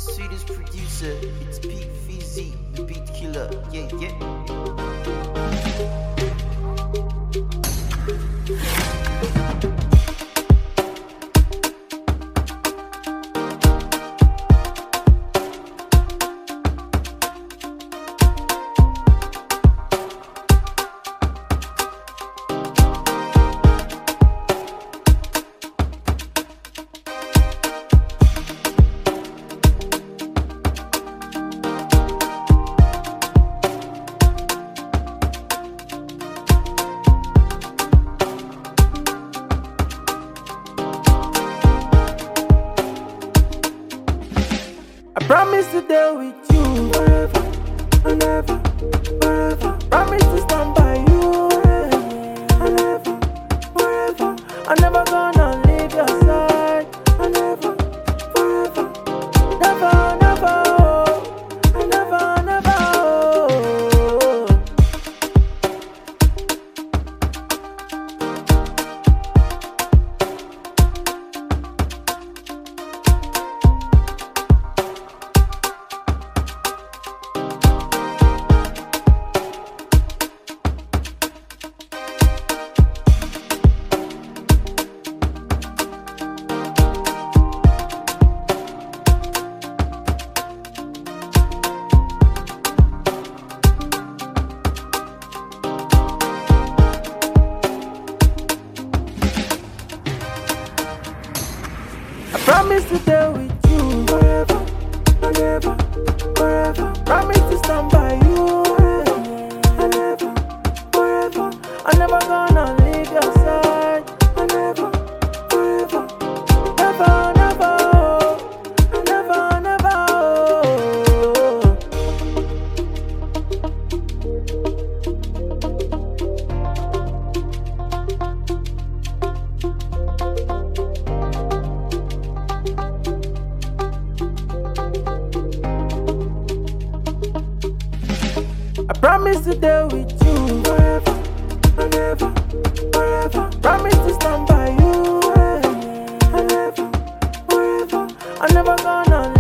sweetest producer, it's Pete VZ, the beat killer, yeah, yeah. I promise to deal with you forever and ever, forever. Promise to stand by you and ever, forever. I'm never gonna leave your side and ever, forever. Never, never, oh, never, never, oh. I promise to deal with you forever and ever, forever. Promise to stand by you and ever, forever. I'm never gonna leave your side and ever, forever. Never, never, oh, never, never, oh. I promise to deal with you forever and ever, forever. Promise to stand by you and ever, forever. I'm never gonna